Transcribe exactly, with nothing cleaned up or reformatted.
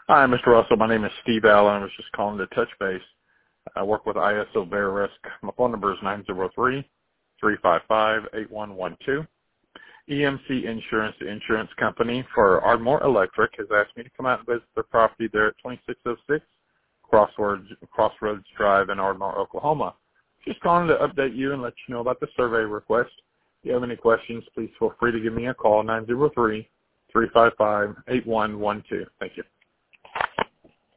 Hi, Mister Russell. My name is Steve Allen. I was just calling to touch base. I work with I S O Bear Risk. My phone number is nine zero three, three five five, eight one one two. E M C Insurance, the insurance company for Ardmore Electric, has asked me to come out and visit their property there at twenty-six oh six Crossroads, Crossroads Drive in Ardmore, Oklahoma. Just calling to update you and let you know about the survey request. If you have any questions, please feel free to give me a call, nine zero three, three five five, eight one one two. Thank you.